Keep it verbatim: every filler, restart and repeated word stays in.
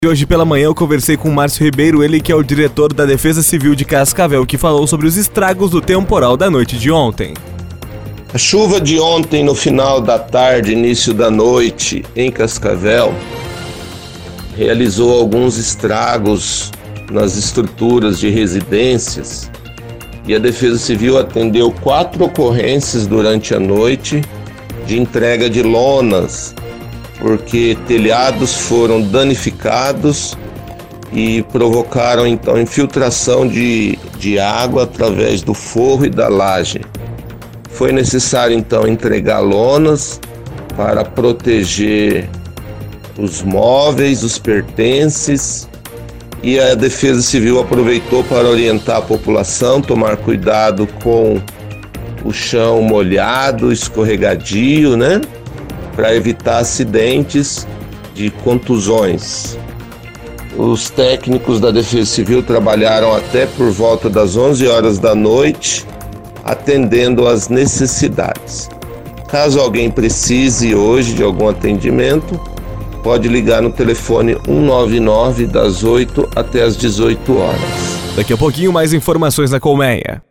E hoje pela manhã eu conversei com o Márcio Ribeiro, ele que é o diretor da Defesa Civil de Cascavel, que falou sobre os estragos do temporal da noite de ontem. A chuva de ontem, no final da tarde, início da noite, em Cascavel, realizou alguns estragos nas estruturas de residências e a Defesa Civil atendeu quatro ocorrências durante a noite de entrega de lonas, porque telhados foram danificados e provocaram então infiltração de, de água através do forro e da laje. Foi necessário então entregar lonas para proteger os móveis, os pertences, e a Defesa Civil aproveitou para orientar a população, tomar cuidado com o chão molhado, escorregadio, né? Para evitar acidentes de contusões. Os técnicos da Defesa Civil trabalharam até por volta das onze horas da noite, atendendo às necessidades. Caso alguém precise hoje de algum atendimento, pode ligar no telefone um nove nove das oito até as dezoito horas. Daqui a pouquinho mais informações na Colmeia.